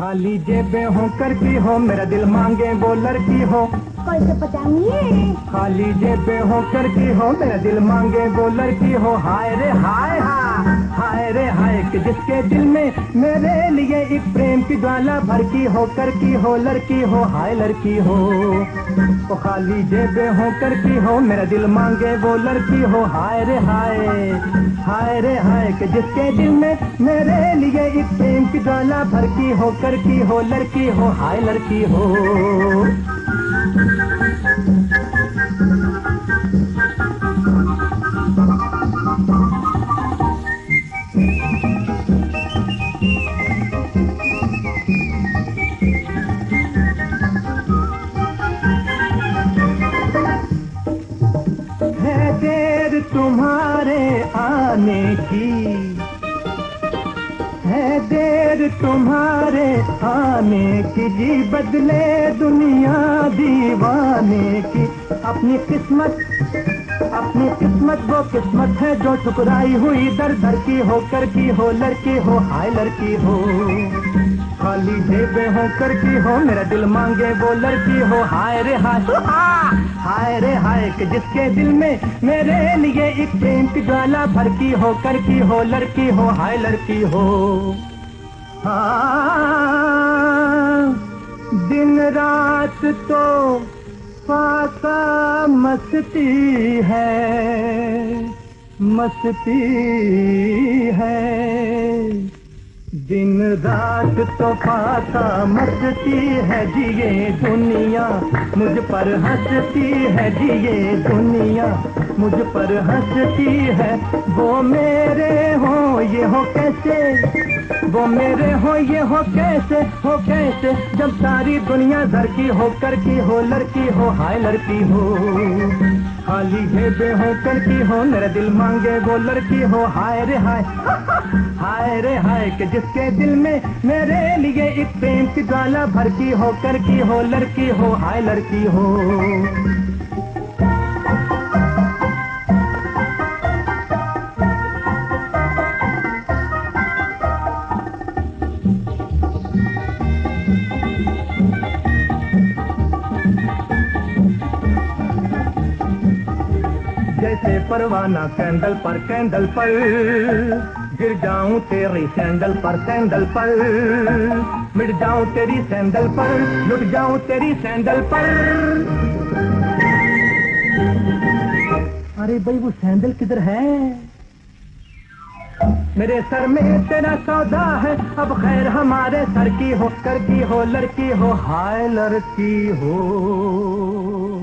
खाली जेबें हो करती हो, मेरा दिल मांगे वो लड़की हो। कैसे पहचानिए? खाली जेबें हो करती हो, मेरा दिल मांगे वो लड़की हो। हाय रे हाय हाय रे हाय कि जिसके दिल में मेरे लिए एक प्रेम की ज्वाला भड़की हो करती हो लड़की हो। हाय लड़की हो, तो खाली जेबें हो करती हो, मेरा दिल मांगे वो लड़की हो। हाय रे हाय रे हाय कि जिसके दिल में मेरे लिए एक प्रेम की ज्वाला भड़की हो करती हो लड़की हो। हाय लड़की हो। है देर तुम्हारे आने की, है देर तुम्हारे आने की, जी बदले दुनिया दीवाने की। अपनी किस्मत वो किस्मत है जो ठुकराई हुई दर दर की हो करती हो लड़की हो। हाय लड़की हो, खाली जेबें हो करती हो, मेरा दिल मांगे वो लड़की हो। हाय रे हाय रे हाय कि जिसके दिल में मेरे लिए एक प्रेम की ज्वाला भड़की हो करती हो लड़की हो। हाय लड़की हो। हाँ, दिन रात तो फाका मस्ती है, दिन रात तो फाका मस्ती है जी। ये दुनिया मुझ पर हंसती है जी, ये दुनिया मुझ पर हंसती है। वो मेरे हो ये हो कैसे, वो मेरे हो ये हो कैसे, जब सारी दुनिया घर की हो करती हो लड़की हो। हाय लड़की हो, खाली जेबें हो करती हो, मेरा दिल मांगे वो लड़की हो। हाय रे हाय कि जिसके दिल में मेरे लिए एक प्रेम की ज्वाला भड़की हो करती हो लड़की हो। हाय लड़की हो। जैसे परवाना कैंडल पर गिर जाऊं तेरी सैंडल पर, मिट जाऊं तेरी सैंडल पर, लुट जाऊं तेरी सैंडल पर। अरे भाई वो सैंडल किधर है? मेरे सर में तेरा सौदा है, अब खैर हमारे सर की हो करती हो लड़की हो। हाय लड़की हो।